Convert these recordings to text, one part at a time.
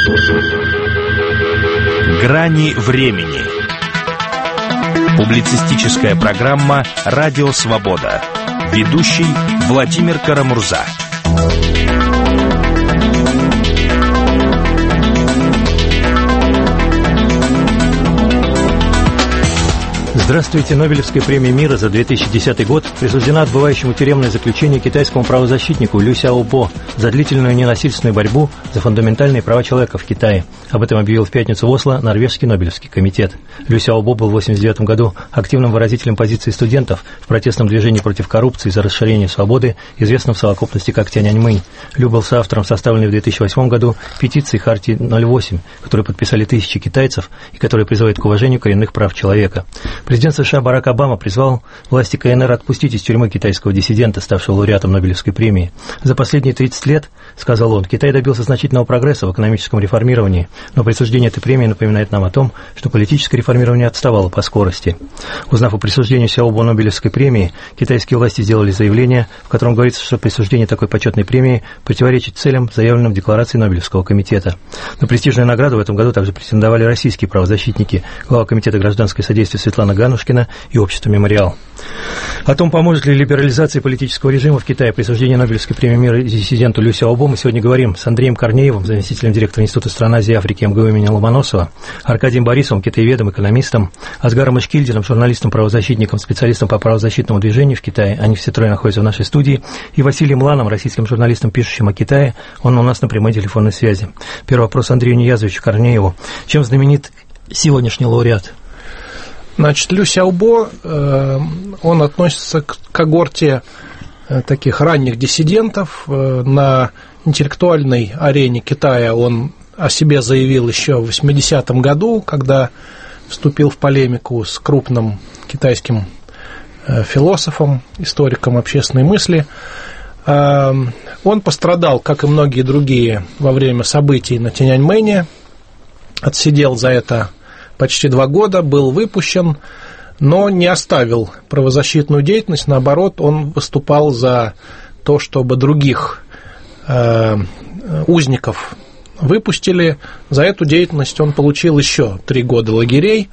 Грани времени. Публицистическая программа «Радио Свобода». Ведущий Владимир Карамурза. Здравствуйте. Нобелевская премия мира за 2010 год присуждена отбывающему тюремное заключение китайскому правозащитнику Лю Сяобо за длительную ненасильственную борьбу за фундаментальные права человека в Китае. Об этом объявил в пятницу в Осло Норвежский Нобелевский комитет. Лю Сяобо был в 1989 году активным выразителем позиции студентов в протестном движении против коррупции за расширение свободы, известном в совокупности как Тяньаньмэнь. Лю был соавтором составленной в 2008 году петиции Хартии 08, которую подписали тысячи китайцев и которая призывает к уважению коренных прав человека. Президент США Барак Обама призвал власти КНР отпустить из тюрьмы китайского диссидента, ставшего лауреатом Нобелевской премии. За последние 30 лет, сказал он, Китай добился значительного прогресса в экономическом реформировании, но присуждение этой премии напоминает нам о том, что политическое реформирование отставало по скорости. Узнав о присуждении Сяобо Нобелевской премии, китайские власти сделали заявление, в котором говорится, что присуждение такой почетной премии противоречит целям, заявленным в декларации Нобелевского комитета. На престижную награду в этом году также претендовали российские правозащитники, глава комитета гражданское содействие Светлана Ганушкина и общество «Мемориал». О том, поможет ли либерализация политического режима в Китае присуждение Нобелевской премии мира диссиденту Лю Сяобо, мы сегодня говорим с Андреем Корнеевым, заместителем директора Института стран Азии и Африки МГУ имени Ломоносова, Аркадием Борисовым, китаеведом, экономистом, Асгаром Ишкильдиным, журналистом-правозащитником, специалистом по правозащитному движению в Китае, они все трое находятся в нашей студии, и Василием Ланом, российским журналистом, пишущим о Китае, он у нас на прямой телефонной связи. Первый вопрос Андрею Ниязовичу Корнееву. Чем знаменит сегодняшний лауреат? Значит, Лю Сяобо, он относится к когорте таких ранних диссидентов. На интеллектуальной арене Китая он о себе заявил еще в 80-м году, когда вступил в полемику с крупным китайским философом, историком общественной мысли. Он пострадал, как и многие другие, во время событий на Тяньаньмэне, отсидел за это почти 2 года, был выпущен, но не оставил правозащитную деятельность. Наоборот, он выступал за то, чтобы других узников выпустили. За эту деятельность он получил еще 3 года лагерей.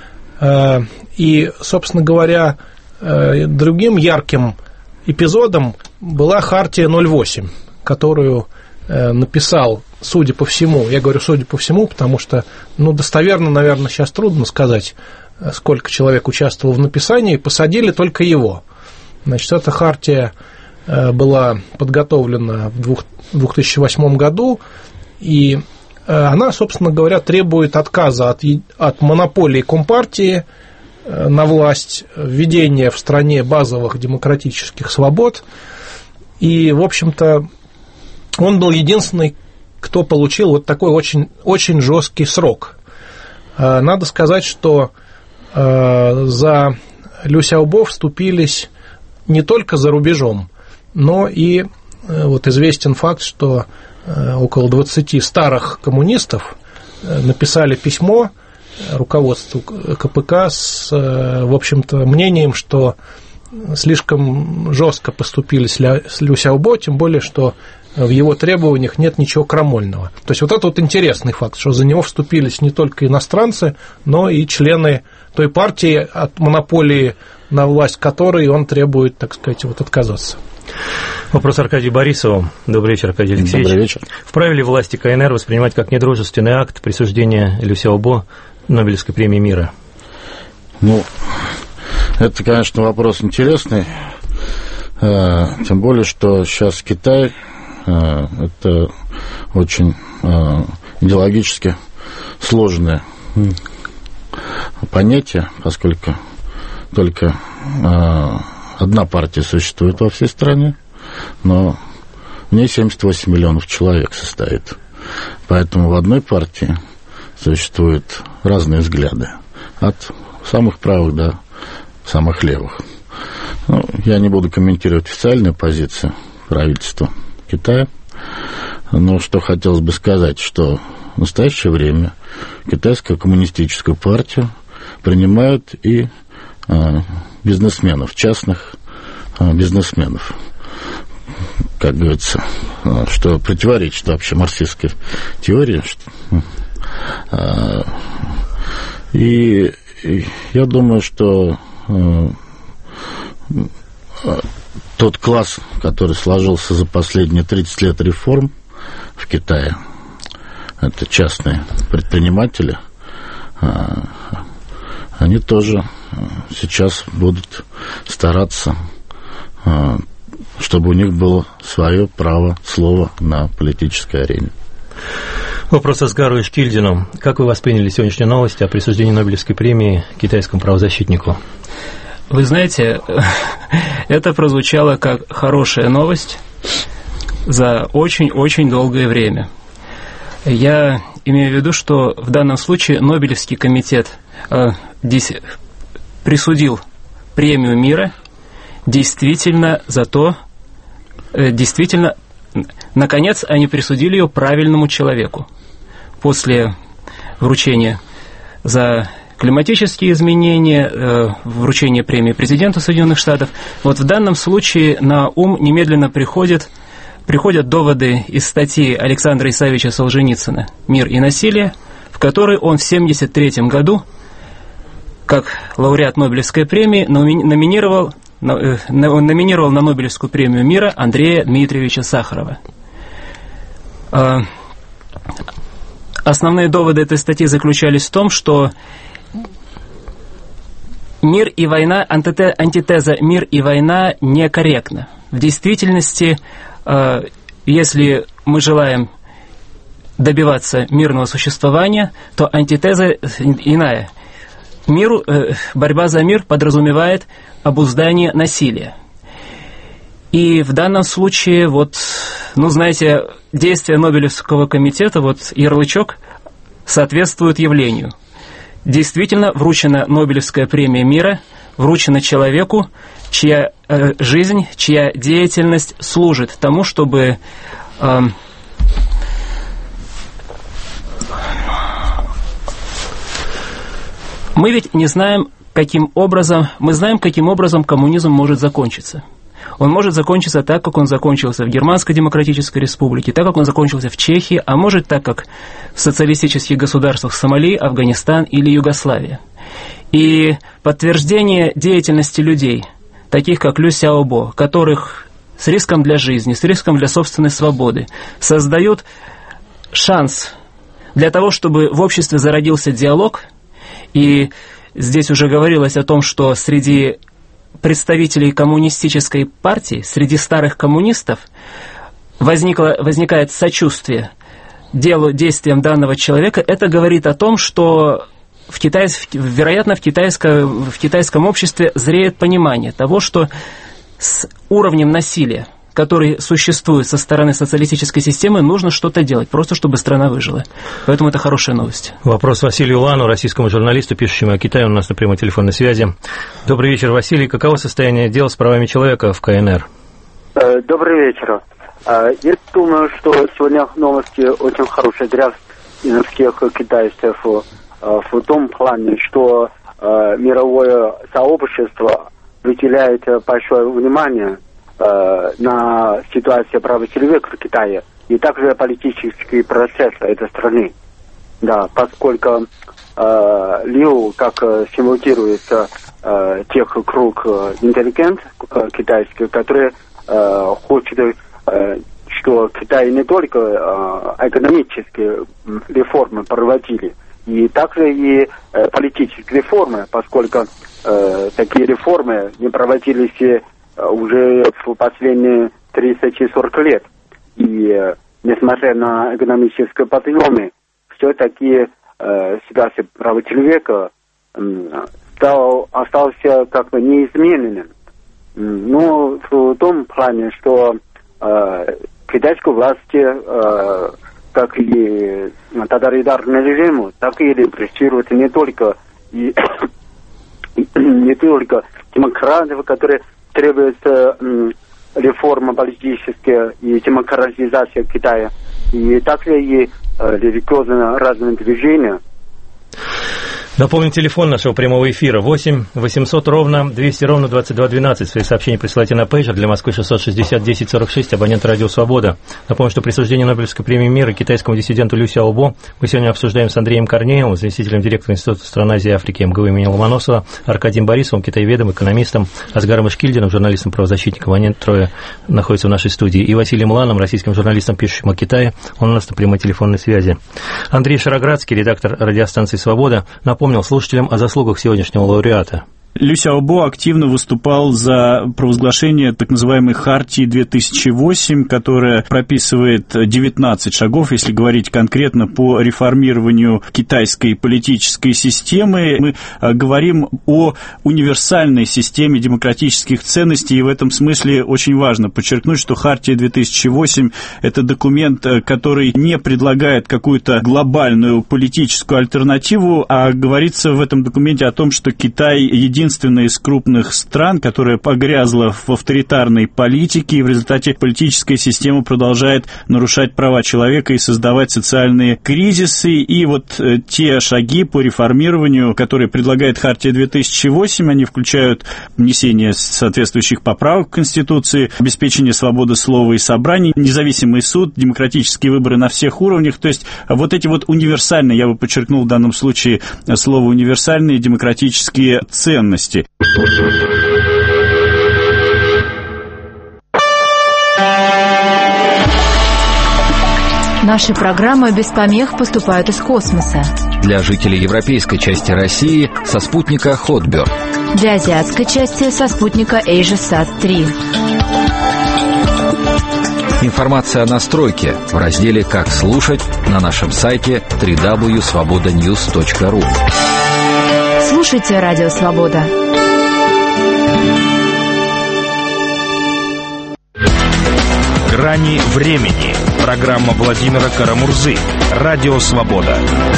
И, собственно говоря, другим ярким эпизодом была Хартия 08, которую написал, судя по всему, я говорю судя по всему, потому что, достоверно, наверное, сейчас трудно сказать, сколько человек участвовало в написании, посадили только его. Значит, эта хартия была подготовлена в 2008 году, и она, собственно говоря, требует отказа от монополии Компартии на власть, введения в стране базовых демократических свобод, и, в общем-то, он был единственный, кто получил вот такой очень, очень жесткий срок. Надо сказать, что за Лю Сяобо вступились не только за рубежом, но и вот известен факт, что около 20 старых коммунистов написали письмо руководству КПК с, в общем-то, мнением, что слишком жестко поступили с Лю Сяобо, тем более, что в его требованиях нет ничего крамольного. То есть вот это вот интересный факт, что за него вступились не только иностранцы, но и члены той партии, от монополии на власть которой он требует, так сказать, вот отказаться. Вопрос Аркадию Борисову. Добрый вечер, Аркадий Алексеевич. Добрый вечер. Вправе ли власти КНР воспринимать как недружественный акт присуждения Лю Сяобо Нобелевской премии мира? Это, конечно, вопрос интересный, тем более, что сейчас Китай это очень идеологически сложное понятие, поскольку только одна партия существует во всей стране, но в ней 78 миллионов человек состоит. Поэтому в одной партии существуют разные взгляды, от самых правых до самых левых. Я не буду комментировать официальную позицию правительства Китая, но что хотелось бы сказать, что в настоящее время китайскую коммунистическую партию принимают и бизнесменов, частных бизнесменов. как говорится, что противоречит вообще марксистской теории. И я думаю, что тот класс, который сложился за последние 30 лет реформ в Китае, это частные предприниматели, они тоже сейчас будут стараться, чтобы у них было свое право слова на политической арене. Вопрос Асгару Ишкильдину. Как вы восприняли сегодняшнюю новость о присуждении Нобелевской премии китайскому правозащитнику? Вы знаете, это прозвучало как хорошая новость за очень-очень долгое время. Я имею в виду, что в данном случае Нобелевский комитет присудил премию мира действительно за то, действительно, наконец, они присудили ее правильному человеку. После вручения за климатические изменения, вручения премии президенту Соединенных Штатов, вот в данном случае на ум немедленно приходят доводы из статьи Александра Исаевича Солженицына «Мир и насилие», в которой он в 1973 году, как лауреат Нобелевской премии, номинировал на Нобелевскую премию мира Андрея Дмитриевича Сахарова. Основные доводы этой статьи заключались в том, что мир и война, антитеза «мир и война» некорректна. В действительности, если мы желаем добиваться мирного существования, то антитеза иная. Борьба за мир подразумевает обуздание насилия. И в данном случае, знаете, действия Нобелевского комитета, ярлычок соответствует явлению. Действительно, вручена Нобелевская премия мира, вручена человеку, чья жизнь, чья деятельность служит тому, чтобы мы ведь не знаем, каким образом коммунизм может закончиться. Он может закончиться так, как он закончился в Германской Демократической Республике, так, как он закончился в Чехии, а может так, как в социалистических государствах Сомали, Афганистан или Югославия. И подтверждение деятельности людей, таких как Лю Сяобо, которых с риском для жизни, с риском для собственной свободы создают шанс для того, чтобы в обществе зародился диалог. И здесь уже говорилось о том, что среди представителей коммунистической партии, среди старых коммунистов возникает сочувствие действиям данного человека. Это говорит о том, что вероятно, в китайском обществе зреет понимание того, что с уровнем насилия, который существует со стороны социалистической системы, нужно что-то делать, просто чтобы страна выжила. Поэтому это хорошая новость. Вопрос Василию Лану, российскому журналисту, пишущему о Китае. Он у нас на прямой телефонной связи. Добрый вечер, Василий. Каково состояние дел с правами человека в КНР? Добрый вечер. Я думаю, что сегодня новости очень хорошие для всех китайцев в том плане, что мировое сообщество уделяет большое внимание на ситуацию прав человека в Китае и также политический процесс этой страны. Да, поскольку Лю, как символизируется тех круг интеллигент китайский, который хочет, что Китай не только экономические реформы проводили, и также и политические реформы, поскольку такие реформы не проводились уже в последние 30-40 лет. И несмотря на экономические подъемы, все-таки ситуация прав человека остался как бы неизменным. Но в том плане, что китайской власти, как и тоталитарному режиму, так и репрессируют не только демократов, которые требуется реформа политическая и демократизация Китая, и также и религиозно разные движения. Напомню, телефон нашего прямого эфира 8 800 ровно 200 ровно 2212. Свои сообщения присылайте на пейджер для Москвы 660 10 46, абонент «Радио Свобода». Напомню, что присуждение Нобелевской премии мира китайскому диссиденту Лю Сяобо мы сегодня обсуждаем с Андреем Корнеевым, заместителем директора Института стран Азии и Африки МГУ имени Ломоносова, Аркадием Борисовым, китаеведом, экономистом, Асгаром Ишкильдиным, журналистом-правозащитником. Они трое находятся в нашей студии. И Василием Ланом, российским журналистом, пишущим о Китае. Он у нас на прямой телефонной связи. Андрей Шароградский, редактор радиостанции «Свобода», напомнил слушателям о заслугах сегодняшнего лауреата. Лю Сяобо активно выступал за провозглашение так называемой Хартии 2008, которая прописывает 19 шагов, если говорить конкретно по реформированию китайской политической системы. Мы говорим о универсальной системе демократических ценностей, и в этом смысле очень важно подчеркнуть, что Хартия 2008 – это документ, который не предлагает какую-то глобальную политическую альтернативу, а говорится в этом документе о том, что Китай единственная из крупных стран, которая погрязла в авторитарной политике, и в результате политическая система продолжает нарушать права человека и создавать социальные кризисы. И вот те шаги по реформированию, которые предлагает Хартия 2008, они включают внесение соответствующих поправок в Конституции, обеспечение свободы слова и собраний, независимый суд, демократические выборы на всех уровнях. То есть вот эти вот универсальные, я бы подчеркнул в данном случае слово универсальные демократические ценности. Наши программы без помех поступают из космоса. Для жителей европейской части России со спутника Hotbird. Для азиатской части со спутника AsiaSat-3. Информация о настройке в разделе «Как слушать» на нашем сайте www.svobodanews.ru. Слушайте «Радио Свобода». «Грани времени». Программа Владимира Карамурзы. «Радио Свобода».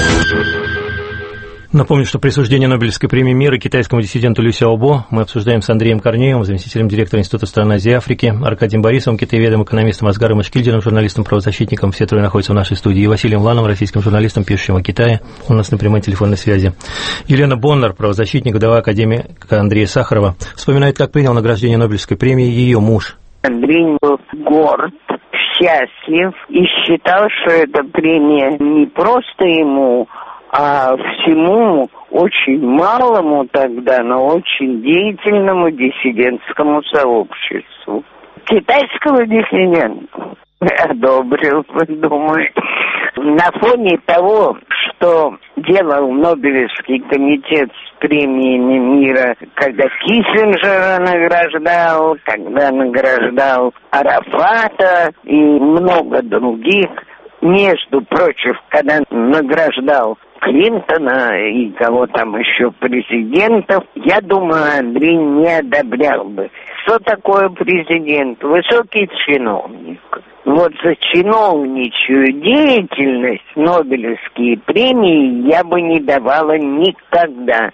Напомню, что присуждение Нобелевской премии мира китайскому диссиденту Лю Сяобо мы обсуждаем с Андреем Корнеевым, заместителем директора Института стран Азии и Африки, Аркадием Борисовым, китаеведом, экономистом, Асгаром Ишкильдиным, журналистом-правозащитником. Все трое находятся в нашей студии. И Василием Ланом, российским журналистом, пишущим о Китае. У нас на прямой телефонной связи. Елена Боннер, правозащитник, вдова академика Андрея Сахарова, вспоминает, как принял награждение Нобелевской премии ее муж. Андрей был горд, счастлив и считал, что эта премия не просто ему, а всему очень малому тогда, но очень деятельному диссидентскому сообществу. Китайского диссидента одобрил, думаю. На фоне того, что делал Нобелевский комитет с премиями мира, когда Киссинджера награждал, когда награждал Арафата и много других, между прочим, когда награждал Клинтона и кого там еще президентов, я думаю, Андрей не одобрял бы. Что такое президент? Высокий чиновник. Вот за чиновничью деятельность Нобелевские премии я бы не давала никогда.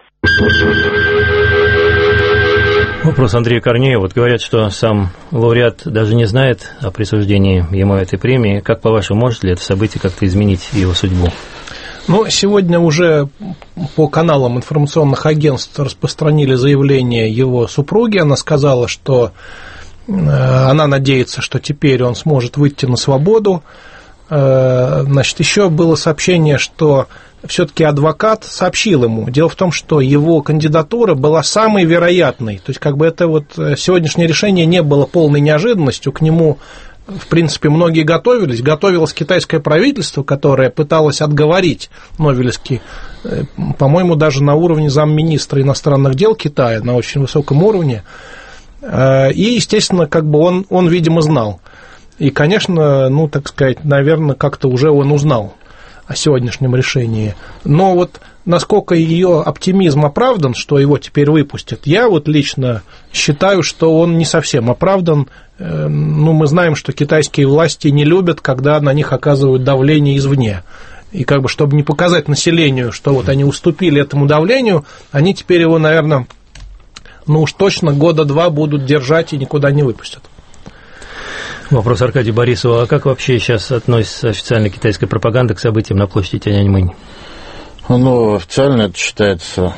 Вопрос Андрея Корнеева. Вот говорят, что сам лауреат даже не знает о присуждении ему этой премии. Как, по-вашему, может ли это событие как-то изменить его судьбу? Ну, сегодня уже по каналам информационных агентств распространили заявление его супруги. Она сказала, что она надеется, что теперь он сможет выйти на свободу. Значит, еще было сообщение, что все-таки адвокат сообщил ему. Дело в том, что его кандидатура была самой вероятной. То есть, как бы это вот сегодняшнее решение не было полной неожиданностью. К нему, в принципе, многие готовились. Готовилось китайское правительство, которое пыталось отговорить Нобелевский, по-моему, даже на уровне замминистра иностранных дел Китая, на очень высоком уровне. И, естественно, как бы он, видимо, знал. И, конечно, ну, так сказать, наверное, как-то уже он узнал о сегодняшнем решении. Но вот насколько ее оптимизм оправдан, что его теперь выпустят, я вот лично считаю, что он не совсем оправдан. Ну, мы знаем, что китайские власти не любят, когда на них оказывают давление извне. И как бы, чтобы не показать населению, что вот они уступили этому давлению, они теперь его, наверное, ну уж точно года два будут держать и никуда не выпустят. Вопрос Аркадия Борисова. А как вообще сейчас относится официальная китайская пропаганда к событиям на площади Тяньаньмэнь? Ну, официально это считается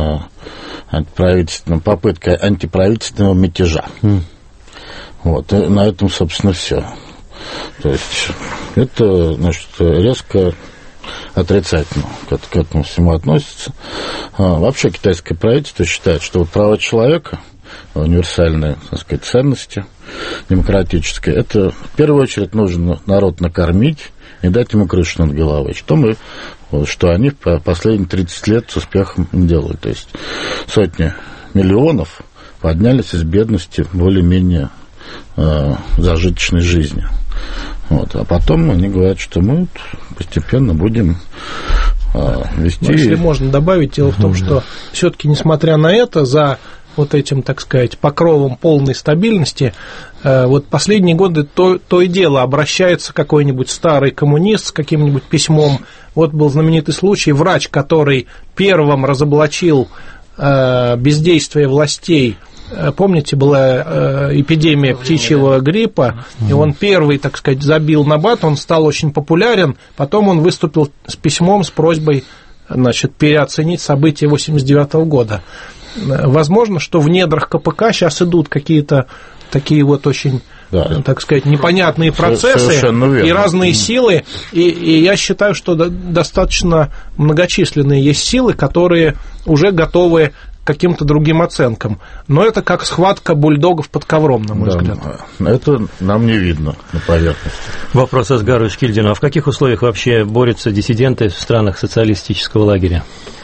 попыткой антиправительственного мятежа. Вот, и на этом, собственно, все. То есть это, значит, резко отрицательно к этому всему относится. Вообще китайское правительство считает, что вот права человека, универсальные, так сказать, ценности демократические, это в первую очередь нужно народ накормить и дать ему крышу над головой, что они в последние 30 лет с успехом делают. То есть сотни миллионов поднялись из бедности более-менее зажиточной жизни. Вот. А потом они говорят, что мы постепенно будем вести... Если можно добавить, дело в том, что все-таки, несмотря на это, за вот этим, так сказать, покровом полной стабильности, вот последние годы то и дело обращается какой-нибудь старый коммунист с каким-нибудь письмом. Вот был знаменитый случай, врач, который первым разоблачил бездействие властей. Помните, была эпидемия птичьего гриппа, и он первый, так сказать, забил на бат, он стал очень популярен, потом он выступил с письмом, с просьбой, значит, переоценить события 1989 года. Возможно, что в недрах КПК сейчас идут какие-то такие вот очень, так сказать, непонятные процессы и разные силы, и я считаю, что достаточно многочисленные есть силы, которые уже готовы к каким-то другим оценкам. Но это как схватка бульдогов под ковром, на мой взгляд. Это нам не видно на поверхности. Вопрос Асгару Шкильдину. А в каких условиях вообще борются диссиденты в странах социалистического лагеря?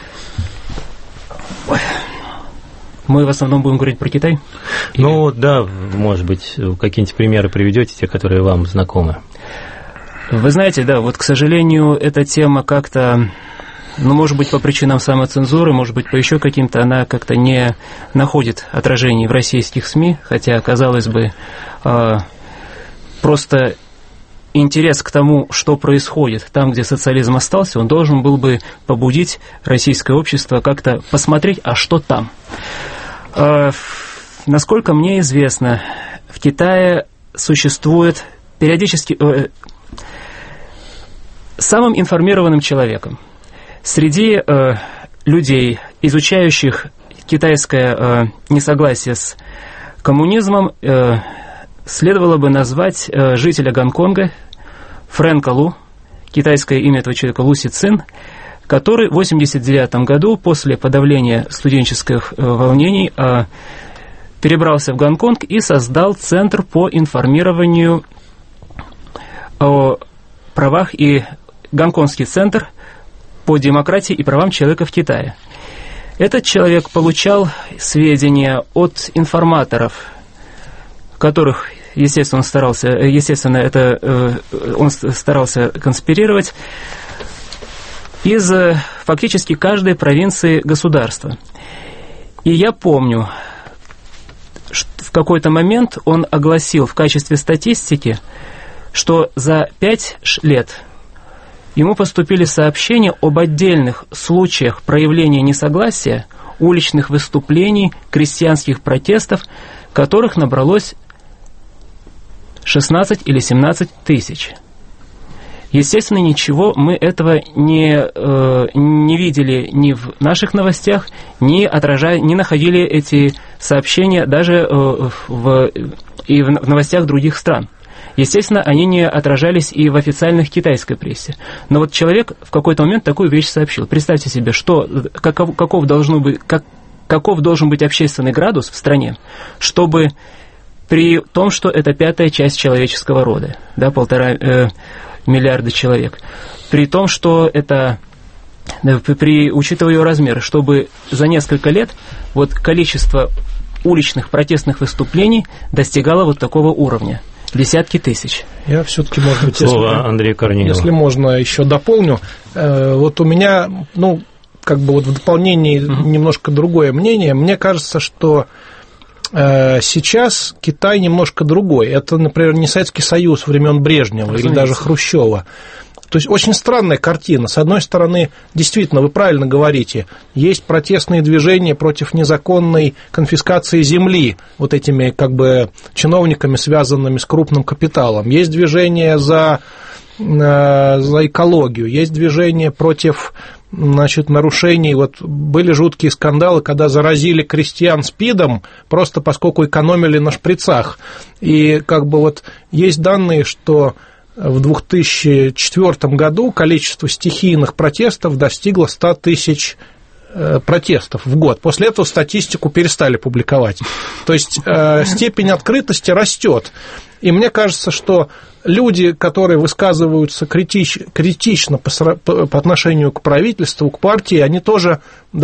Мы в основном будем говорить про Китай? Ну, да, может быть, какие-нибудь примеры приведете, те, которые вам знакомы. Вы знаете, да, вот, к сожалению, эта тема как-то, ну, может быть, по причинам самоцензуры, может быть, по еще каким-то, она как-то не находит отражений в российских СМИ, хотя, казалось бы, просто интерес к тому, что происходит там, где социализм остался, он должен был бы побудить российское общество как-то посмотреть, а что там. Насколько мне известно, в Китае существует периодически самым информированным человеком среди людей, изучающих китайское несогласие с коммунизмом, следовало бы назвать жителя Гонконга Фрэнка Лу, китайское имя этого человека Лу Си Цин, который в 1989 году после подавления студенческих волнений перебрался в Гонконг и создал Центр по информированию о правах и Гонконгский центр по демократии и правам человека в Китае. Этот человек получал сведения от информаторов, которых, естественно, он старался конспирировать, из фактически каждой провинции государства. И я помню, что в какой-то момент он огласил в качестве статистики, что за 5 лет ему поступили сообщения об отдельных случаях проявления несогласия, уличных выступлений, крестьянских протестов, которых набралось 16 или 17 тысяч. Естественно, ничего мы этого не видели ни в наших новостях, не находили эти сообщения даже в новостях других стран. Естественно, они не отражались и в официальных китайской прессе. Но вот человек в какой-то момент такую вещь сообщил. Представьте себе, каков должен быть общественный градус в стране, чтобы при том, что это 5-я часть человеческого рода, да, 1,5 миллиарда человек, при том, что это, учитывая ее размеры, чтобы за несколько лет вот количество уличных протестных выступлений достигало вот такого уровня. Десятки тысяч. Я все-таки, может быть, если можно, еще дополню. Вот у меня, в дополнении немножко другое мнение. Мне кажется, что сейчас Китай немножко другой. Это, например, не Советский Союз времен Брежнева или даже Хрущева. То есть очень странная картина. С одной стороны, действительно, вы правильно говорите, есть протестные движения против незаконной конфискации земли вот этими чиновниками, связанными с крупным капиталом. Есть движение за за экологию, есть движение против, значит, нарушений. Вот были жуткие скандалы, когда заразили крестьян СПИДом, просто поскольку экономили на шприцах. И как бы вот есть данные, что в 2004 году количество стихийных протестов достигло 100 тысяч протестов в год. После этого статистику перестали публиковать. То есть степень открытости растет. И мне кажется, что люди, которые высказываются критично по отношению к правительству, к партии, они тоже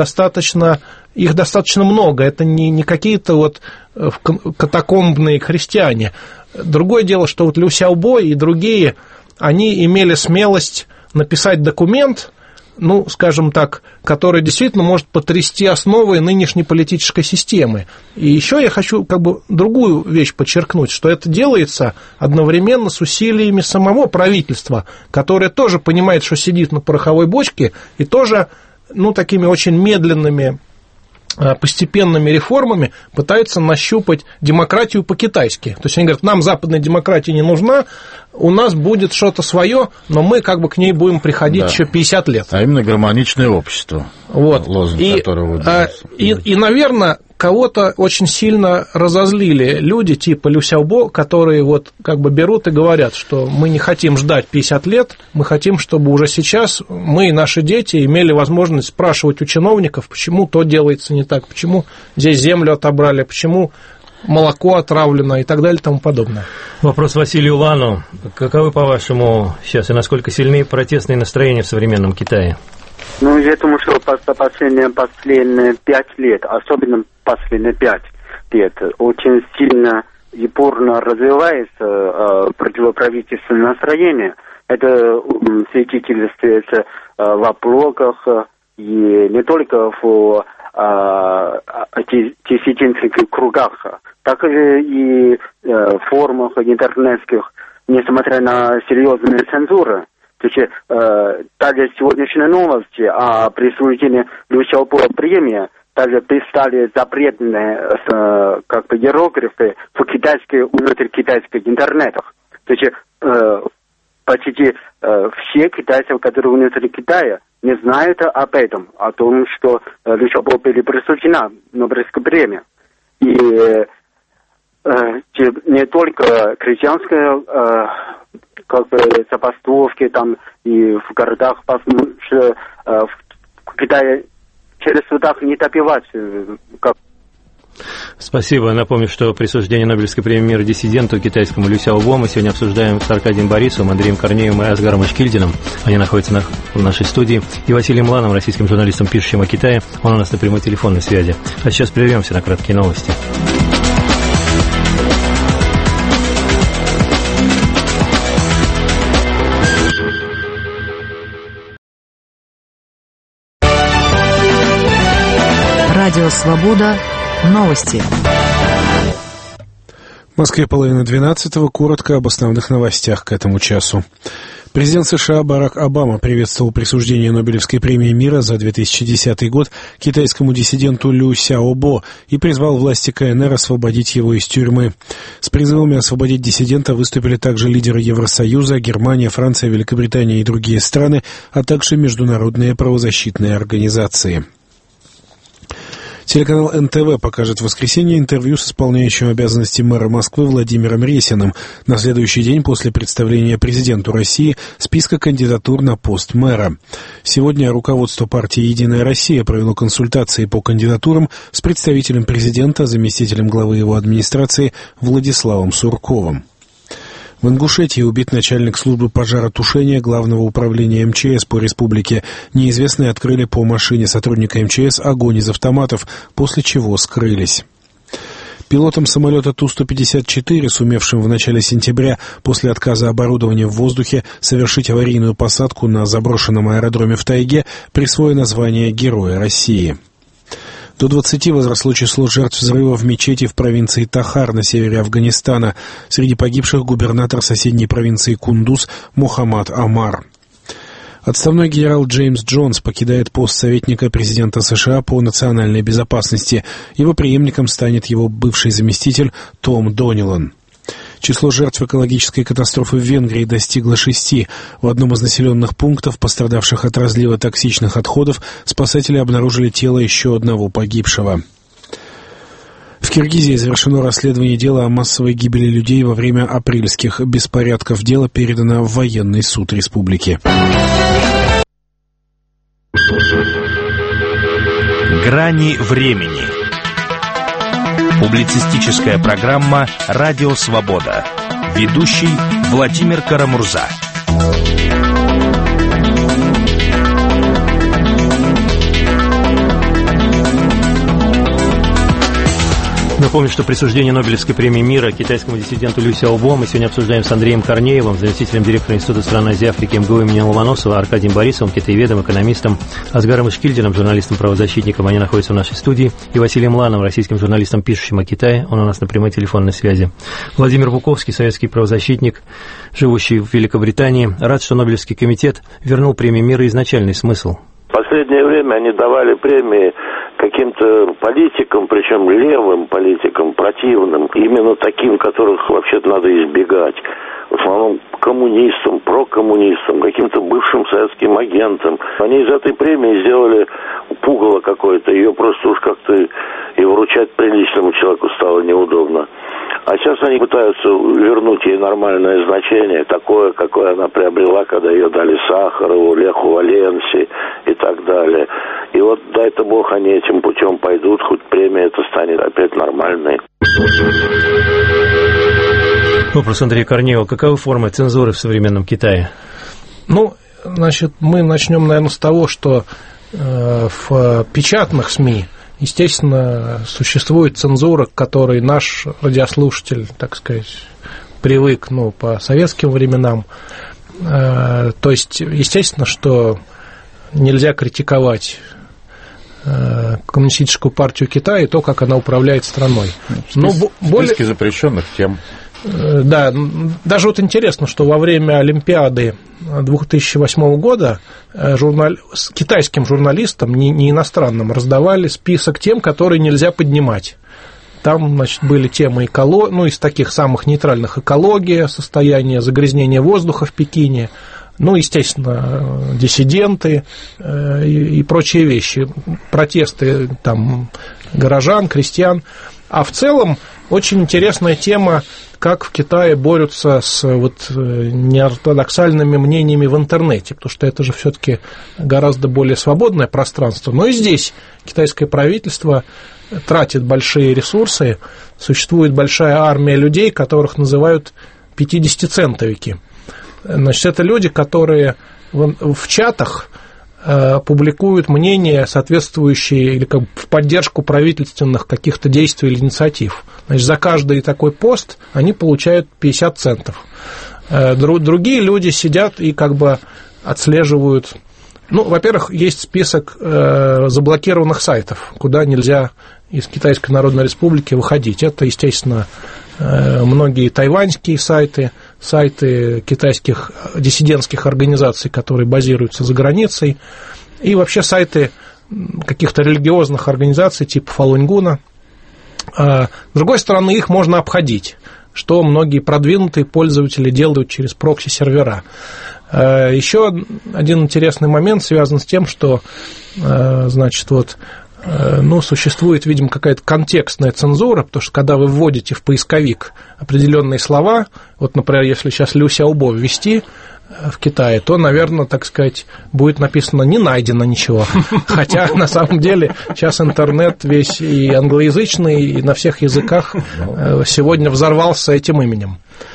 их достаточно много. Это не какие-то вот катакомбные христиане. Другое дело, что вот Лю Сяобо и другие, они имели смелость написать документ, ну, скажем так, который действительно может потрясти основы нынешней политической системы. И еще я хочу как бы другую вещь подчеркнуть, что это делается одновременно с усилиями самого правительства, которое тоже понимает, что сидит на пороховой бочке, и тоже, ну, такими очень медленными, постепенными реформами пытается нащупать демократию по-китайски. То есть они говорят, нам западная демократия не нужна, у нас будет что-то свое, но мы как бы к ней будем приходить еще 50 лет. А именно гармоничное общество, вот. Лозунг которого выдвигается. И, наверное, кого-то очень сильно разозлили люди типа Лю Сяобо, которые вот как бы берут и говорят, что мы не хотим ждать 50 лет, мы хотим, чтобы уже сейчас мы и наши дети имели возможность спрашивать у чиновников, почему то делается не так, почему здесь землю отобрали, почему молоко отравлено и так далее и тому подобное. Вопрос Василию Лану. Каковы, по-вашему, сейчас и насколько сильны протестные настроения в современном Китае? Ну, я думаю, что последние 5 лет, особенно последние 5 лет, очень сильно и бурно развивается противоправительственное настроение. Это свидетельствуется в блогах и не только в диссидентских кругах, также и в форумах интернетских, несмотря на серьезную цензуру. То есть даже сегодняшние новости о присуждении Лю Сяобо премии также писали запретные как бы иероглифы в внутрикитайских интернетах. То есть почти все китайцы, которые внутри Китая, не знают об этом, о том, что Лю Сяобо была присуждена Нобелевская премия. И не только крестьянская как бы забастовки там и в городах, потому что в Китае через судах не добиваться. Спасибо. Напомню, что присуждение Нобелевской премии мира диссиденту китайскому Лю Сяобо мы сегодня обсуждаем с Аркадием Борисовым, Андреем Корнеевым и Асгаром Ичкильдиным. Они находятся в нашей студии. И Василием Ланом, российским журналистом, пишущим о Китае. Он у нас на прямой телефонной связи. А сейчас прервемся на краткие новости. Радио «Свобода». Новости. В Москве 11:30. Коротко об основных новостях к этому часу. Президент США Барак Обама приветствовал присуждение Нобелевской премии мира за 2010 год китайскому диссиденту Лю Сяобо и призвал власти КНР освободить его из тюрьмы. С призывами освободить диссидента выступили также лидеры Евросоюза, Германия, Франция, Великобритания и другие страны, а также международные правозащитные организации. Телеканал НТВ покажет в воскресенье интервью с исполняющим обязанности мэра Москвы Владимиром Ресиным на следующий день после представления президенту России списка кандидатур на пост мэра. Сегодня руководство партии «Единая Россия» провело консультации по кандидатурам с представителем президента, заместителем главы его администрации Владиславом Сурковым. В Ингушетии убит начальник службы пожаротушения Главного управления МЧС по республике. Неизвестные открыли по машине сотрудника МЧС огонь из автоматов, после чего скрылись. Пилотом самолета Ту-154, сумевшим в начале сентября после отказа оборудования в воздухе совершить аварийную посадку на заброшенном аэродроме в тайге, присвоено звание Героя России. До 20 возросло число жертв взрыва в мечети в провинции Тахар на севере Афганистана. Среди погибших губернатор соседней провинции Кундуз Мухаммад Амар. Отставной генерал Джеймс Джонс покидает пост советника президента США по национальной безопасности. Его преемником станет его бывший заместитель Том Донилан. Число жертв экологической катастрофы в Венгрии достигло 6. В одном из населенных пунктов, пострадавших от разлива токсичных отходов, спасатели обнаружили тело еще одного погибшего. В Киргизии завершено расследование дела о массовой гибели людей во время апрельских беспорядков. Дело передано в военный суд республики. Грани времени. Публицистическая программа «Радио Свобода». Ведущий Владимир Карамурза. Напомню, что присуждение Нобелевской премии мира китайскому диссиденту Лю Сяобо мы сегодня обсуждаем с Андреем Корнеевым, заместителем директора Института стран Азии и Африки МГУ имени Ломоносова, Аркадием Борисовым, китаеведом, экономистом, Асгаром Ишкильдиным, журналистом-правозащитником, они находятся в нашей студии, и Василием Ланом, российским журналистом, пишущим о Китае, он у нас на прямой телефонной связи. Владимир Буковский, советский правозащитник, живущий в Великобритании, рад, что Нобелевский комитет вернул премии мира изначальный смысл. В последнее время они давали премии каким-то политикам, причем левым политикам, противным, именно таким, которых вообще-то надо избегать. В основном коммунистам, прокоммунистам, каким-то бывшим советским агентам. Они из этой премии сделали пугало какое-то, ее просто уж как-то и вручать приличному человеку стало неудобно. А сейчас они пытаются вернуть ей нормальное значение, такое, какое она приобрела, когда ее дали Сахарову, Леху Валенси и так далее. И вот, дай-то Бог, они этим путем пойдут, хоть премия эта станет опять нормальной. Вопрос Андрея Корнеева. Каковы формы цензуры в современном Китае? Ну, значит, мы начнем, наверное, с того, что в печатных СМИ, естественно, существует цензура, к которой наш радиослушатель, так сказать, привык, по советским временам. То есть, естественно, что нельзя критиковать Коммунистическую партию Китая и то, как она управляет страной. Списки запрещенных тем. Да, даже вот интересно, что во время Олимпиады 2008 года китайским журналистам, не иностранным, раздавали список тем, которые нельзя поднимать. Там, значит, были темы из таких самых нейтральных: экология, состояние загрязнения воздуха в Пекине, естественно, диссиденты и прочие вещи, протесты там горожан, крестьян. А в целом очень интересная тема, как в Китае борются с неортодоксальными мнениями в интернете, потому что это же все-таки гораздо более свободное пространство. Но и здесь китайское правительство тратит большие ресурсы, существует большая армия людей, которых называют 50-центовики. Значит, это люди, которые в чатах публикуют мнения, соответствующие или в поддержку правительственных каких-то действий или инициатив. Значит, за каждый такой пост они получают 50 центов. Другие люди сидят и отслеживают. Во-первых, есть список заблокированных сайтов, куда нельзя из Китайской Народной Республики выходить. Это, естественно, многие тайваньские сайты китайских диссидентских организаций, которые базируются за границей, и вообще сайты каких-то религиозных организаций типа Фалунь-Гуна. С другой стороны, их можно обходить, что многие продвинутые пользователи делают через прокси-сервера. Еще один интересный момент связан с тем, что, существует, видимо, какая-то контекстная цензура, потому что когда вы вводите в поисковик определенные слова, например, если сейчас Лю Сяобо ввести в Китае, то, наверное, так сказать, будет написано «не найдено ничего». Хотя, на самом деле, сейчас интернет весь и англоязычный, и на всех языках сегодня взорвался этим именем.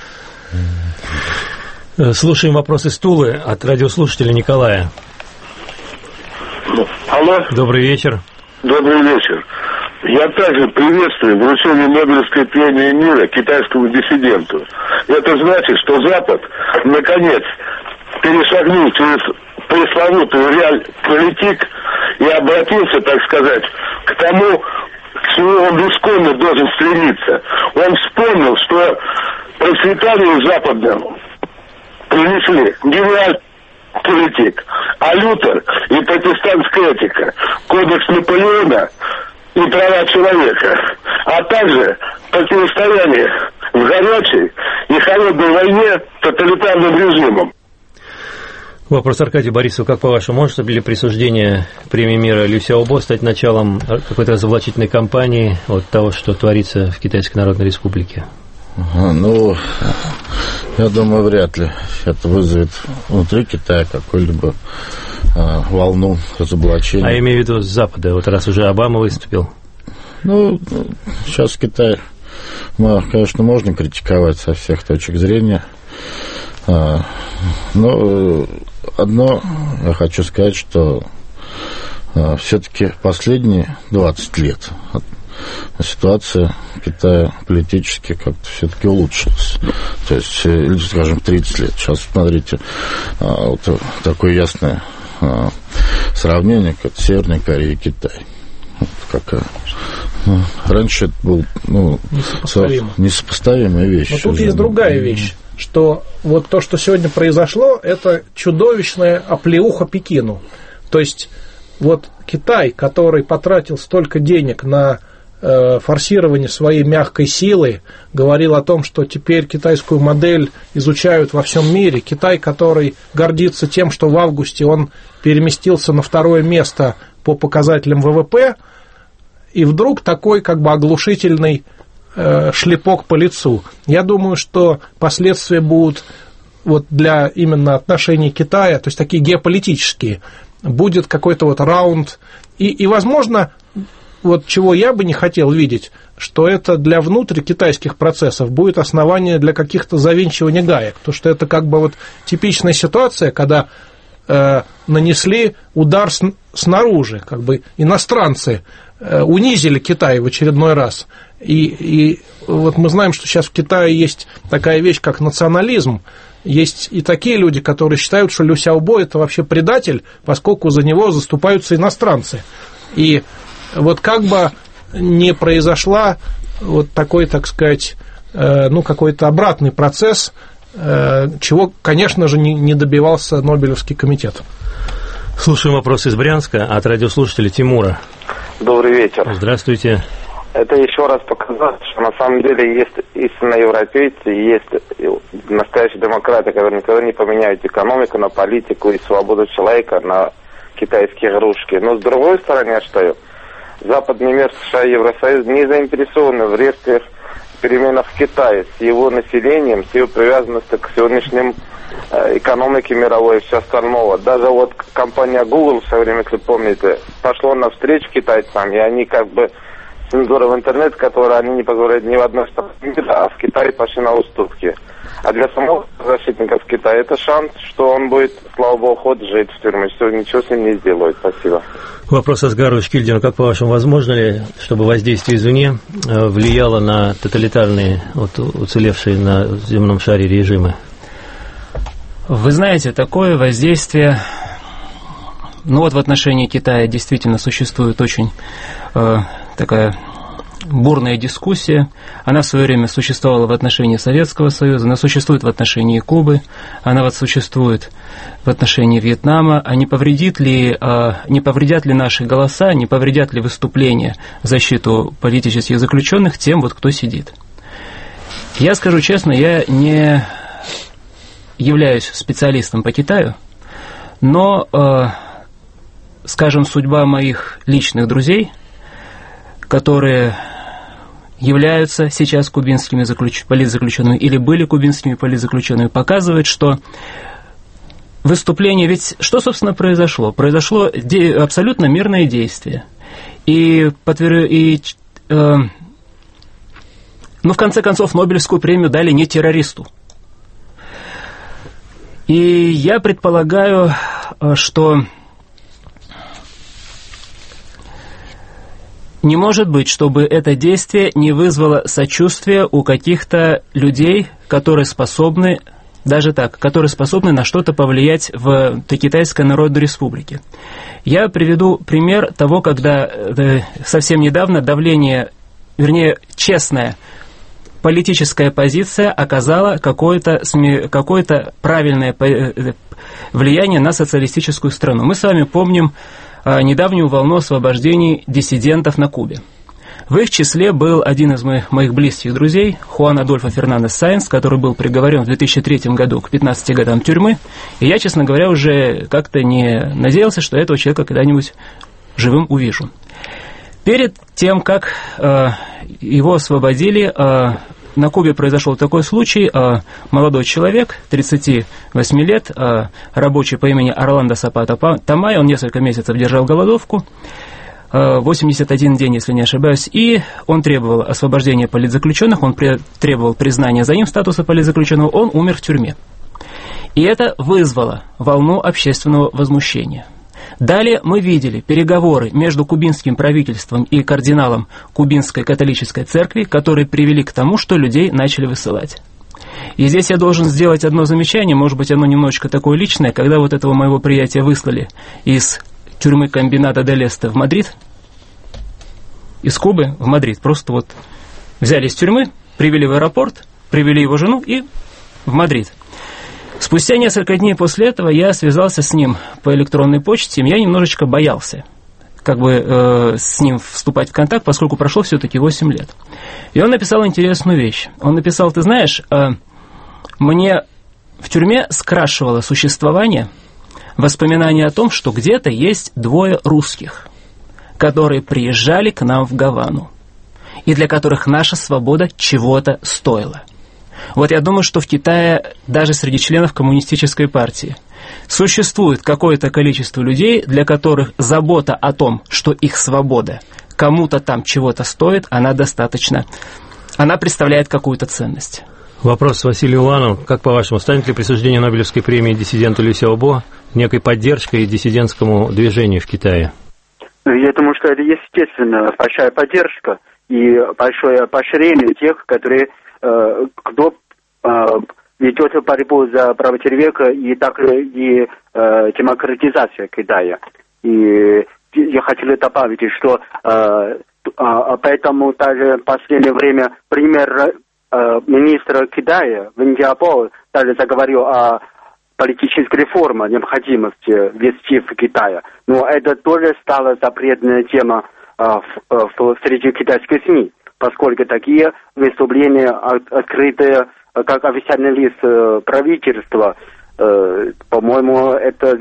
Слушаем вопросы с Тулы от радиослушателя Николая. Алло. Добрый вечер. Добрый вечер. Я также приветствую вручение Нобелевской премии мира китайскому диссиденту. Это значит, что Запад, наконец, перешагнул через пресловутую реаль-политик и обратился, так сказать, к тому, к чему он исконно должен стремиться. Он вспомнил, что процветанию западному принесли не реаль-политик, а Лютер и протестантская этика, кодекс Наполеона и права человека, а также противостояние в горячей и холодной войне тоталитарным режимом. Вопрос Аркадию Борисову. Как по-вашему, может ли присуждение премии мира Лю Сяобо стать началом какой-то разоблачительной кампании от того, что творится в Китайской Народной Республике? Ну, я думаю, вряд ли это вызовет внутри Китая какую-либо волну разоблачения. А имею в виду с Запада, вот раз уже Обама выступил. Ну, сейчас Китай, конечно, можно критиковать со всех точек зрения, но одно я хочу сказать, что все-таки последние 20 лет ситуация в Китае политически как-то все-таки улучшилась. То есть, или, скажем, 30 лет. Сейчас, смотрите, вот такое ясное сравнение, как Северная Корея и Китай. Вот какая. Раньше это был несопоставимая вещь. Но тут есть другая вещь, что вот то, что сегодня произошло, это чудовищная оплеуха Пекину. То есть вот Китай, который потратил столько денег на форсирование своей мягкой силы, говорил о том, что теперь китайскую модель изучают во всем мире. Китай, который гордится тем, что в августе он переместился на 2-е место по показателям ВВП, и вдруг такой как бы оглушительный шлепок по лицу. Я думаю, что последствия будут вот для именно отношений Китая, то есть такие геополитические, будет какой-то вот раунд, и возможно, вот чего я бы не хотел видеть, что это для внутрикитайских процессов будет основание для каких-то завинчиваний гаек, потому что это как бы вот типичная ситуация, когда нанесли удар снаружи, как бы иностранцы унизили Китай в очередной раз. И вот мы знаем, что сейчас в Китае есть такая вещь, как национализм. Есть и такие люди, которые считают, что Лю Сяобо – это вообще предатель, поскольку за него заступаются иностранцы. И вот как бы не произошла вот такой, так сказать, какой-то обратный процесс, чего, конечно же, не добивался Нобелевский комитет. Слушаем вопрос из Брянска от радиослушателя Тимура. Добрый вечер. Здравствуйте. Это еще раз показало, что на самом деле есть истинные европейцы, есть настоящие демократы, которые никогда не поменяют экономику на политику и свободу человека на китайские игрушки. Но с другой стороны, я считаю, западный мир, США и Евросоюз не заинтересованы в резких переменах в Китае с его населением, с его привязанностью к сегодняшним экономике мировой и все остального. Даже вот компания Google в свое время, если помните, пошла навстречу китайцам, и они как бы цензура в интернет, которую они не позволяют ни в одной стране мира, а в Китае пошли на уступки. А для самого защитника в Китае это шанс, что он будет, слава богу, хоть жить в тюрьме, что ничего с ним не сделают. Спасибо. Вопрос Асгару Шкильдину. Как, по-вашему, возможно ли, чтобы воздействие извне влияло на тоталитарные, вот, уцелевшие на земном шаре режимы? Вы знаете, такое воздействие, в отношении Китая действительно существует очень такая бурная дискуссия. Она в свое время существовала в отношении Советского Союза, она существует в отношении Кубы, она существует в отношении Вьетнама. А не повредят ли наши голоса, не повредят ли выступления в защиту политических заключенных тем, кто сидит? Я скажу честно, я не являюсь специалистом по Китаю, но, скажем, судьба моих личных друзей, которые являются сейчас кубинскими политзаключенными или были кубинскими политзаключенными, показывает, что выступление... Ведь что, собственно, произошло? Произошло абсолютно мирное действие. И в конце концов, Нобелевскую премию дали не террористу. И я предполагаю, что не может быть, чтобы это действие не вызвало сочувствия у каких-то людей, которые способны, которые способны на что-то повлиять в Китайской Народной Республике. Я приведу пример того, когда совсем недавно честная политическая позиция оказала какое-то правильное влияние на социалистическую страну. Мы с вами помним недавнюю волну освобождений диссидентов на Кубе. В их числе был один из моих близких друзей, Хуан Адольфо Фернандес Сайенс, который был приговорен в 2003 году к 15 годам тюрьмы. И я, честно говоря, уже как-то не надеялся, что этого человека когда-нибудь живым увижу. Перед тем, как его освободили, на Кубе произошел такой случай. Молодой человек, 38 лет, рабочий по имени Орландо Сапата Тамай, он несколько месяцев держал голодовку, 81 день, если не ошибаюсь, и он требовал освобождения политзаключенных, он требовал признания за ним статуса политзаключенного, он умер в тюрьме. И это вызвало волну общественного возмущения. Далее мы видели переговоры между кубинским правительством и кардиналом Кубинской католической церкви, которые привели к тому, что людей начали высылать. И здесь я должен сделать одно замечание, может быть, оно немножечко такое личное, когда вот этого моего приятеля выслали из тюрьмы Комбината де Лесте в Мадрид, из Кубы в Мадрид, просто вот взяли из тюрьмы, привели в аэропорт, привели его жену и в Мадрид. Спустя несколько дней после этого я связался с ним по электронной почте, и я немножечко боялся с ним вступать в контакт, поскольку прошло все-таки 8 лет. И он написал интересную вещь. Он написал: ты знаешь, мне в тюрьме скрашивало существование воспоминание о том, что где-то есть двое русских, которые приезжали к нам в Гавану, и для которых наша свобода чего-то стоила. Вот я думаю, что в Китае, даже среди членов коммунистической партии, существует какое-то количество людей, для которых забота о том, что их свобода кому-то там чего-то стоит, она представляет какую-то ценность. Вопрос Василию Уланову. Как по-вашему, станет ли присуждение Нобелевской премии диссиденту Лю Сяобо некой поддержкой диссидентскому движению в Китае? Я думаю, что это естественно большая поддержка и большое поощрение тех, кто ведет борьбу за права человека и также и демократизация Китая. И я хотел добавить, что поэтому даже в последнее время премьер-министр Китая Вэн Jiабао даже заговорил о политической реформе, необходимости ввести в Китае. Но это тоже стала запретная тема среди китайских СМИ, поскольку такие выступления открытые, как официальный лист правительства, по-моему, это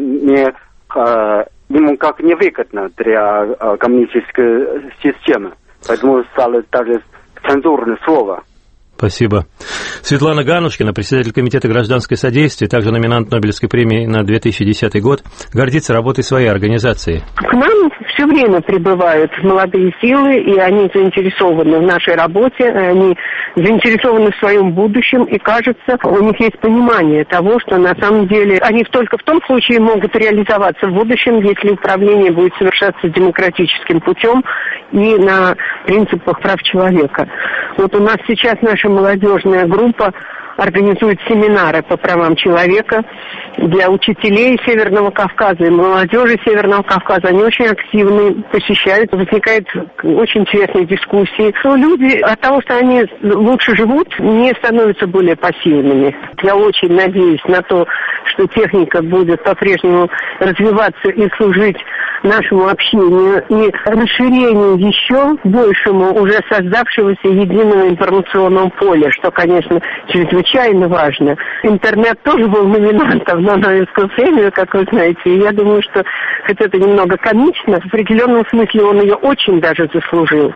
ему как невыгодно для коммунистической системы. Поэтому стало даже цензурное слово. Спасибо. Светлана Ганушкина, председатель Комитета гражданское содействие, также номинант Нобелевской премии на 2010 год, гордится работой своей организации. К нам все время прибывают молодые силы, и они заинтересованы в нашей работе, они заинтересованы в своем будущем, и, кажется, у них есть понимание того, что на самом деле они только в том случае могут реализоваться в будущем, если управление будет совершаться демократическим путем и на принципах прав человека. Вот у нас сейчас наша молодежная группа организует семинары по правам человека для учителей Северного Кавказа и молодежи Северного Кавказа. Они очень активны, посещают, возникают очень интересные дискуссии. Но люди от того, что они лучше живут, не становятся более пассивными. Я очень надеюсь на то, что техника будет по-прежнему развиваться и служить нашему общению и расширению еще большему уже создавшегося единого информационного поля, что, конечно, чрезвычайно важно. Интернет тоже был номинантом на Нобелевскую премию, как вы знаете, и я думаю, что хоть это немного комично, в определенном смысле он ее очень даже заслужил.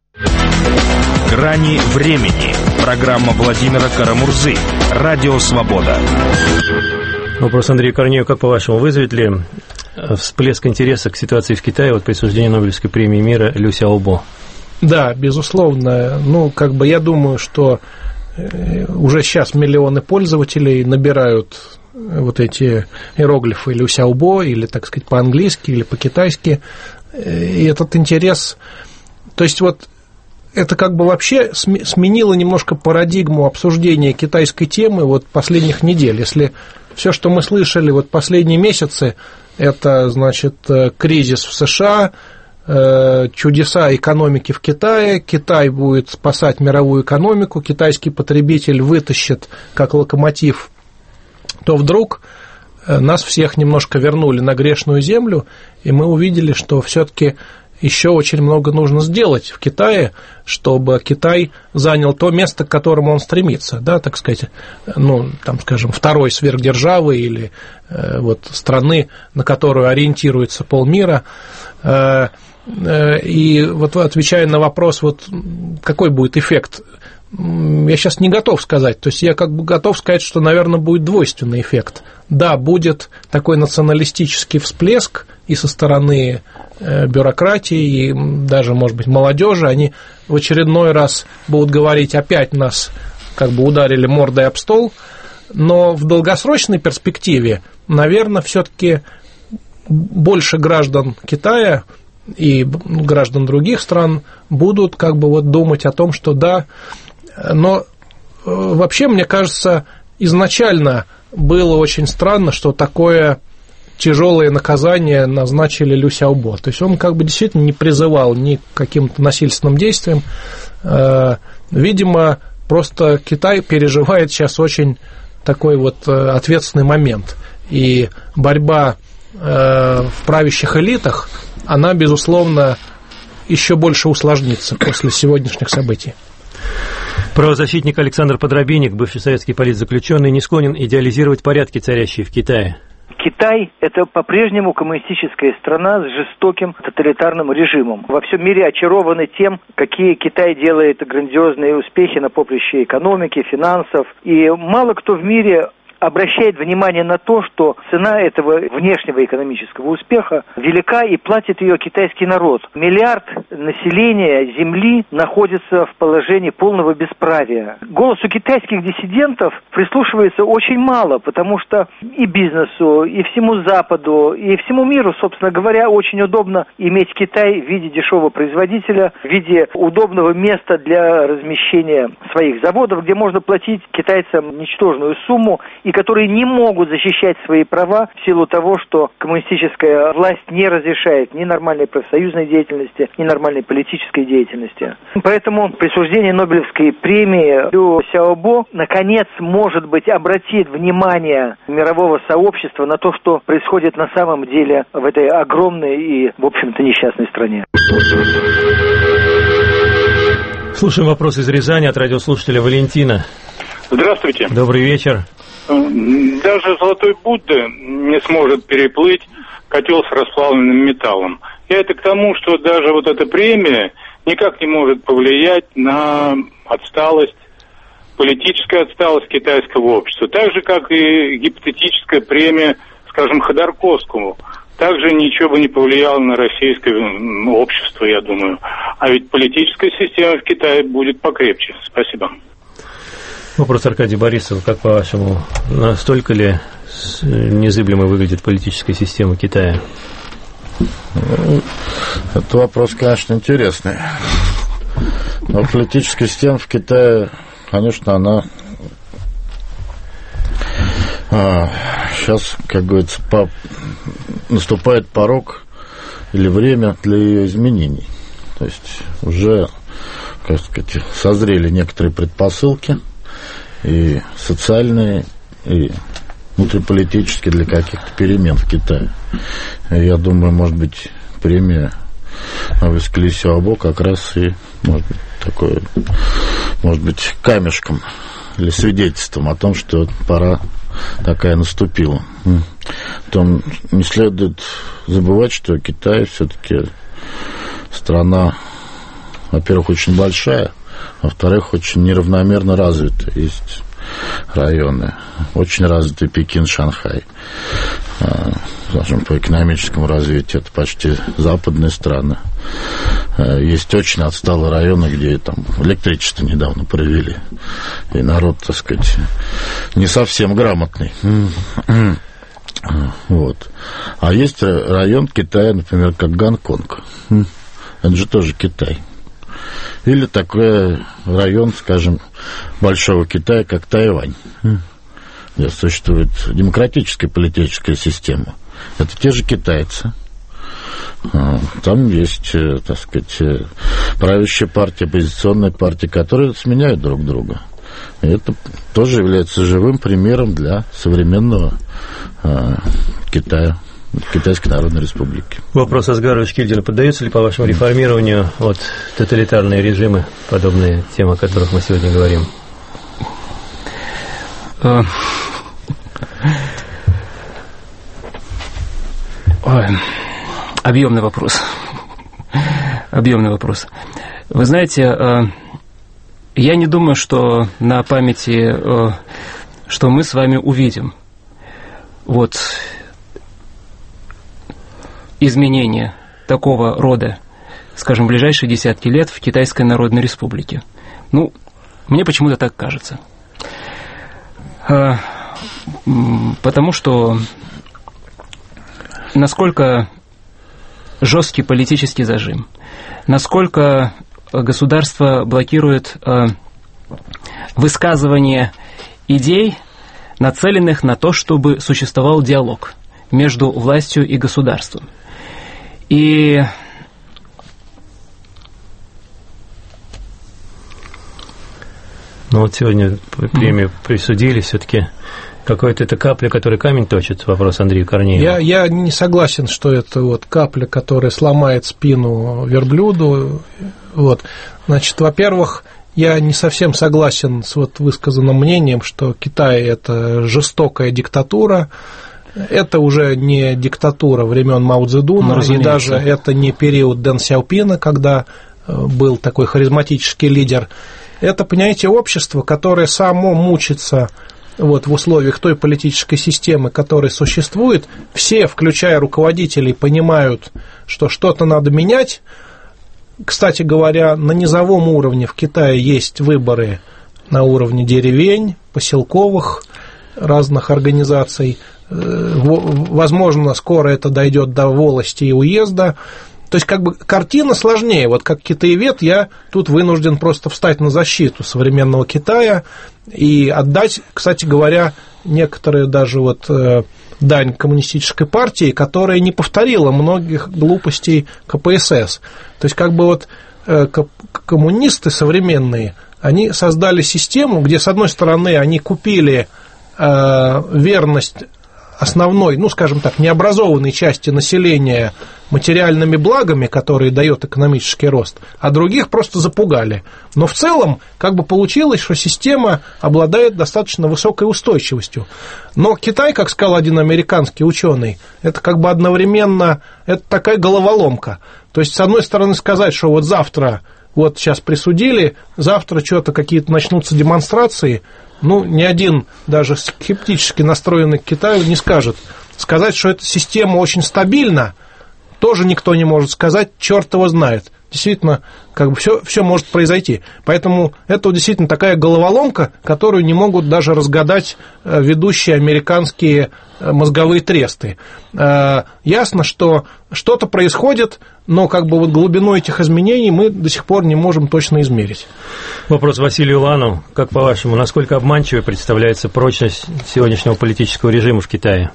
«Грани времени». Программа Владимира Карамурзы. Радио «Свобода». Вопрос Андрею Корнею. Как, по-вашему, вызовет ли всплеск интереса к ситуации в Китае от присуждения Нобелевской премии мира Лю Сяобо? Да, безусловно. Я думаю, что уже сейчас миллионы пользователей набирают вот эти иероглифы Лю Сяобо, или, так сказать, по-английски, или по-китайски. И этот интерес... То есть вот это вообще сменило немножко парадигму обсуждения китайской темы последних недель. Если все, что мы слышали последние месяцы, это, кризис в США, чудеса экономики в Китае, Китай будет спасать мировую экономику, китайский потребитель вытащит как локомотив, то вдруг нас всех немножко вернули на грешную землю, и мы увидели, что все-таки еще очень много нужно сделать в Китае, чтобы Китай занял то место, к которому он стремится, да, так сказать, ну, там, скажем, второй сверхдержавы или вот страны, на которую ориентируется полмира. И вот отвечая на вопрос, вот какой будет эффект, я сейчас не готов сказать, то есть я как бы готов сказать, что, наверное, будет двойственный эффект. Да, будет такой националистический всплеск и со стороны бюрократии, и даже, может быть, молодежи, они в очередной раз будут говорить, опять нас как бы ударили мордой об стол, но в долгосрочной перспективе, наверное, все-таки больше граждан Китая и граждан других стран будут как бы вот думать о том, что да, но вообще, мне кажется, изначально было очень странно, что такое тяжелое наказание назначили Лю Сяобо. То есть он как бы действительно не призывал ни к каким-то насильственным действиям. Видимо, просто Китай переживает сейчас очень такой вот ответственный момент. И борьба в правящих элитах, она, безусловно, еще больше усложнится после сегодняшних событий. Правозащитник Александр Подробинник, бывший советский политзаключенный, не склонен идеализировать порядки, царящие в Китае. Китай – это по-прежнему коммунистическая страна с жестоким тоталитарным режимом. Во всем мире очарованы тем, какие Китай делает грандиозные успехи на поприще экономики, финансов. И мало кто в мире обращает внимание на то, что цена этого внешнего экономического успеха велика и платит ее китайский народ. 1 миллиард населения Земли находится в положении полного бесправия. Голосу китайских диссидентов прислушивается очень мало, потому что и бизнесу, и всему Западу, и всему миру, собственно говоря, очень удобно иметь Китай в виде дешевого производителя, в виде удобного места для размещения своих заводов, где можно платить китайцам ничтожную сумму, и которые не могут защищать свои права в силу того, что коммунистическая власть не разрешает ни нормальной профсоюзной деятельности, ни нормальной политической деятельности. Поэтому присуждение Нобелевской премии Лю Сяобо наконец, может быть, обратит внимание мирового сообщества на то, что происходит на самом деле в этой огромной и, в общем-то, несчастной стране. Слушаем вопрос из Рязани от радиослушателя Валентина. Здравствуйте. Добрый вечер. Даже Золотой Будда не сможет переплыть котел с расплавленным металлом. Я это к тому, что даже вот эта премия никак не может повлиять на отсталость, политическую отсталость китайского общества. Так же, как и гипотетическая премия, скажем, Ходорковскому. Также ничего бы не повлияло на российское общество, я думаю. А ведь политическая система в Китае будет покрепче. Спасибо. Вопрос Аркадий Борисов. Как по-вашему, настолько ли незыблемо выглядит политическая система Китая? Это вопрос, конечно, интересный. Но политическая система в Китае, конечно, она сейчас, как говорится, наступает порог или время для ее изменений. То есть уже, как сказать, созрели некоторые предпосылки, и социальные, и внутриполитические для каких-то перемен в Китае. И я думаю, может быть, премия Нобелевского Лю Сяобо как раз и может быть, камешком или свидетельством о том, что пора такая наступила. Потом не следует забывать, что Китай все-таки страна, во-первых, очень большая, во-вторых, очень неравномерно развитая. Есть районы, очень развитый Пекин, Шанхай. Скажем, по экономическому развитию это почти западные страны. Есть очень отсталые районы, где там электричество недавно провели. И народ, так сказать, не совсем грамотный. Вот. А есть район Китая, например, как Гонконг. Это же тоже Китай. Или такой район, скажем, большого Китая, как Тайвань, где существует демократическая политическая система. Это те же китайцы. Там есть, так сказать, правящая партия, оппозиционная партия, которые сменяют друг друга. И это тоже является живым примером для современного Китая. Китайской Народной Республики. Вопрос Асгару Ишкильдину. Поддаются ли, по-вашему, реформированию тоталитарные режимы, подобные тем, о которых мы сегодня говорим? Объемный вопрос. Вы знаете, я не думаю, что на памяти, что мы с вами увидим изменения такого рода, скажем, в ближайшие десятки лет в Китайской Народной Республике. Мне почему-то так кажется. Потому что насколько жесткий политический зажим, насколько государство блокирует высказывание идей, нацеленных на то, чтобы существовал диалог между властью и государством. И сегодня премию присудили все-таки. Какой-то это капля, которая камень точит, вопрос Андрею Корнееву. Я не согласен, что это капля, которая сломает спину верблюду. Значит, во-первых, я не совсем согласен с высказанным мнением, что Китай – это жестокая диктатура. Это уже не диктатура времен Мао Цзэдуна, и даже это не период Дэн Сяопина, когда был такой харизматический лидер. Это, понимаете, общество, которое само мучится в условиях той политической системы, которая существует. Все, включая руководителей, понимают, что что-то надо менять. Кстати говоря, на низовом уровне в Китае есть выборы на уровне деревень, поселковых, разных организаций. Возможно, скоро это дойдет до волости и уезда. То есть, картина сложнее. Как китаевед я тут вынужден просто встать на защиту современного Китая и отдать, кстати говоря, некоторые даже дань коммунистической партии, которая не повторила многих глупостей КПСС. То есть, коммунисты современные, они создали систему, где, с одной стороны, они купили верность основной, скажем так, необразованной части населения материальными благами, которые дает экономический рост, а других просто запугали. Но в целом, получилось, что система обладает достаточно высокой устойчивостью. Но Китай, как сказал один американский ученый, это одновременно, это такая головоломка. То есть, с одной стороны, сказать, что завтра, сейчас присудили, завтра что-то какие-то начнутся демонстрации, ни один, даже скептически настроенный к Китаю, не скажет. Сказать, что эта система очень стабильна, тоже никто не может сказать, черт его знает. Действительно, все может произойти. Поэтому это действительно такая головоломка, которую не могут даже разгадать ведущие американские мозговые тресты. Ясно, что что-то происходит, но глубину этих изменений мы до сих пор не можем точно измерить. Вопрос Василию Лану. Как по-вашему, насколько обманчивой представляется прочность сегодняшнего политического режима в Китае?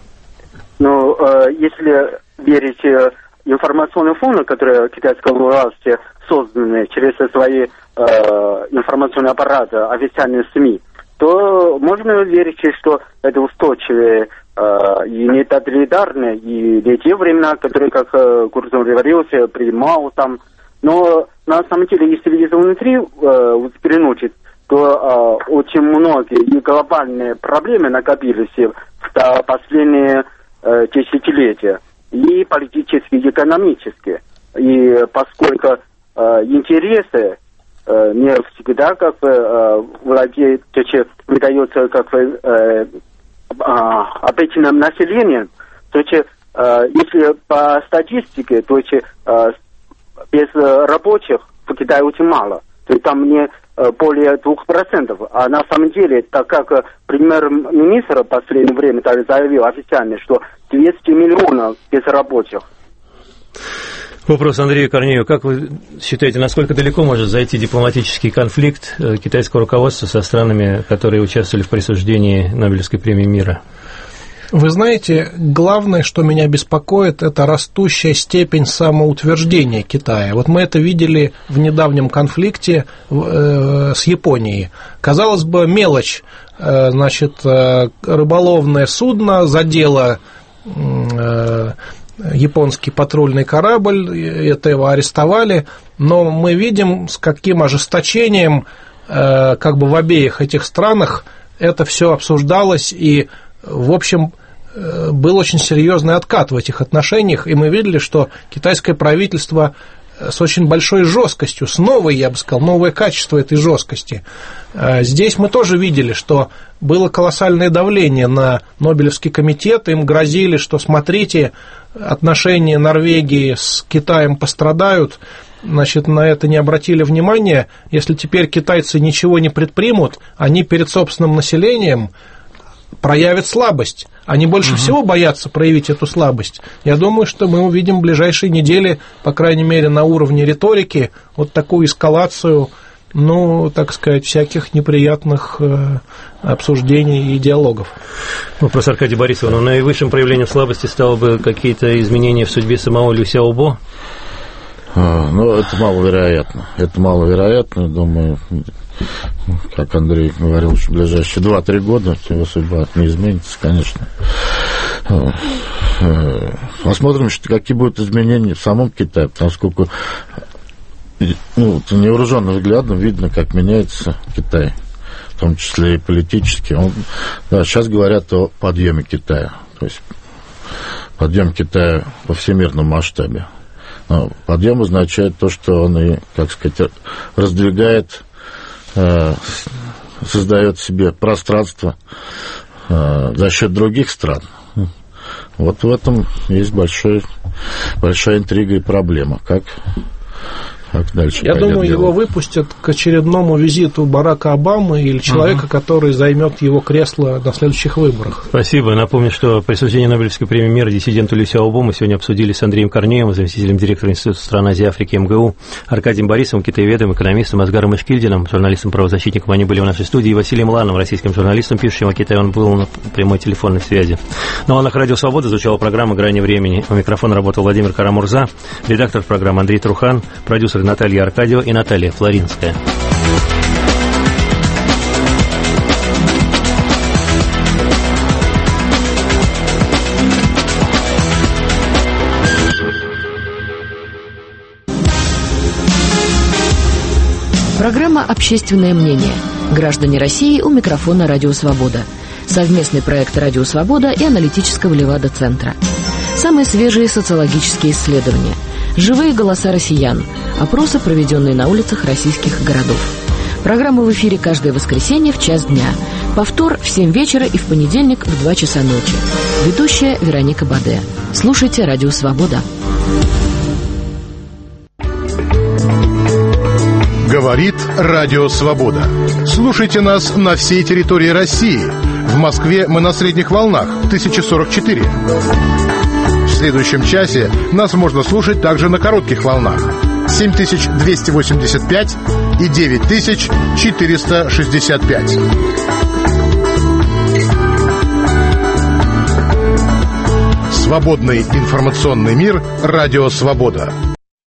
Если верить информационные фоны, которые китайские власти созданы через свои информационные аппараты, официальные СМИ, то можно верить, что это устойчивые и не тоталитарные, и не те времена, которые, как Курцун говорил, при Мао там. Но на самом деле, если внутри взглянуть, то очень многие и глобальные проблемы накопились в последние десятилетия. И политические, и экономические. И поскольку интересы не всегда выдаются обычным населением, то есть, если по статистике, то есть без рабочих в Китае очень мало. То есть там не более 2%. А на самом деле, так как премьер-министр в последнее время заявил официально, что 200 миллионов безрабочих. Вопрос Андрею Корнееву. Как вы считаете, насколько далеко может зайти дипломатический конфликт китайского руководства со странами, которые участвовали в присуждении Нобелевской премии мира? Вы знаете, главное, что меня беспокоит, это растущая степень самоутверждения Китая. Мы это видели в недавнем конфликте с Японией. Казалось бы, мелочь. Рыболовное судно задело японский патрульный корабль, это его арестовали, но мы видим, с каким ожесточением как бы в обеих этих странах это все обсуждалось, и, в общем, был очень серьезный откат в этих отношениях, и мы видели, что китайское правительство с очень большой жесткостью, с новой, я бы сказал, новое качество этой жесткости. Здесь мы тоже видели, что было колоссальное давление на Нобелевский комитет, им грозили, что смотрите, отношения Норвегии с Китаем пострадают, значит, на это не обратили внимания. Если теперь китайцы ничего не предпримут, они перед собственным населением проявят слабость. Они больше всего боятся проявить эту слабость. Я думаю, что мы увидим в ближайшие недели, по крайней мере, на уровне риторики, вот такую эскалацию, ну, так сказать, всяких неприятных обсуждений и диалогов. Вопрос Аркадия Борисова. Но наивысшим проявлением слабости стало бы какие-то изменения в судьбе самого Лю Сяобо? Ну, это маловероятно. Это маловероятно, думаю, как Андрей говорил, что в ближайшие 2-3 года его судьба не изменится, конечно. Посмотрим, какие будут изменения в самом Китае, поскольку невооруженным взглядом видно, как меняется Китай, в том числе и политически. Сейчас говорят о подъеме Китая, то есть подъем Китая во всемирном масштабе. Но подъем означает то, что он и, как сказать, раздвигает, создает себе пространство за счет других стран. Вот в этом есть большая интрига и проблема. Как дальше? Я думаю, его выпустят к очередному визиту Барака Обамы или человека, который займет его кресло на следующих выборах. Спасибо. Напомню, что присуждение Нобелевской премии мира диссиденту Лю Сяобо мы сегодня обсудили с Андреем Корнеевым, заместителем директора Института стран Азии и Африки МГУ, Аркадием Борисовым, китаеведом, экономистом, Асгаром Ишкильдиным, журналистом-правозащитником. Они были в нашей студии. И Василием Ланом, российским журналистом, пишущим о Китае. Он был на прямой телефонной связи. На волнах Радио Свобода звучала программа «Грани времени». У микрофона работал Владимир Карамурза, редактор программы Андрей Трухан, продюсер Наталья Аркадьева и Наталья Флоринская. Программа «Общественное мнение». Граждане России у микрофона «Радио Свобода». Совместный проект «Радио Свобода» и аналитического Левада-центра. Самые свежие социологические исследования. Живые голоса россиян. Опросы, проведенные на улицах российских городов. Программа в эфире каждое воскресенье в час дня. Повтор в 7 вечера и в понедельник в 2 часа ночи. Ведущая Вероника Баде. Слушайте «Радио Свобода». Говорит Радио Свобода. Слушайте нас на всей территории России. В Москве мы на средних волнах 1044. В следующем часе нас можно слушать также на коротких волнах 7285 и 9465. Свободный информационный мир. Радио Свобода.